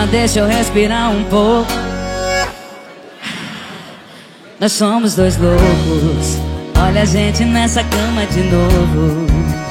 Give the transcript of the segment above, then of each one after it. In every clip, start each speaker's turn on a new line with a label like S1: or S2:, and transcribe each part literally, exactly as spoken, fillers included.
S1: Calma, deixa eu respirar um pouco. Nós somos dois loucos. Olha a gente nessa cama de novo.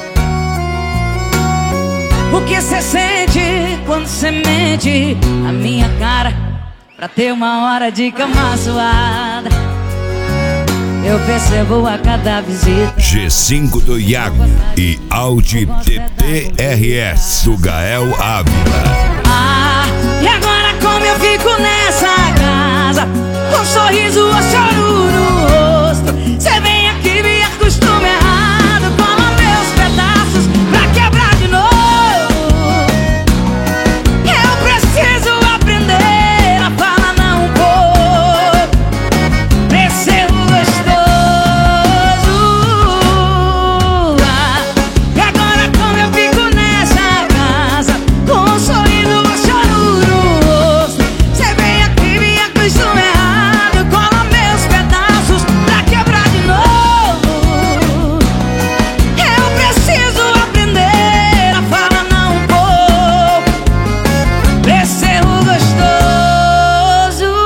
S1: O que cê sente quando cê mente a minha cara pra ter uma hora de cama suada? Eu percebo a cada visita.
S2: G cinco do Iago e Audi T T R S do Gael Ávila.
S1: Ah, e agora como eu fico nessa casa, com um sorriso ou choro no rosto? Cê vem aqui, me acostuma errado, cola meus pedaços pra quebrar de novo. Eu preciso aprender a falar não um pouco pra ser gostoso. Ah, e agora como eu fico nessa casa, com um sorriso ou choro no rosto? Cê vem aqui, me acostuma errado, cola meus pedaços pra quebrar de novo. Eu preciso aprender a falar não um pouco pra ser gostoso.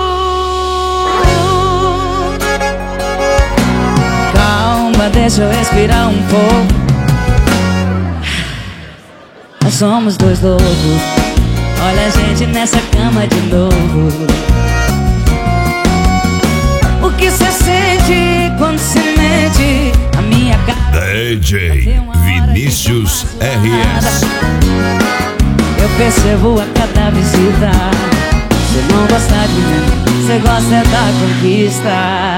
S1: Calma, deixa eu respirar um pouco. Nós somos dois loucos. Olha a gente nessa cama de novo. O que cê sente quando se mente a minha cara?
S2: D J Vinícius R S.
S1: Eu percebo a cada visita. Cê não gosta de mim, cê gosta da conquista.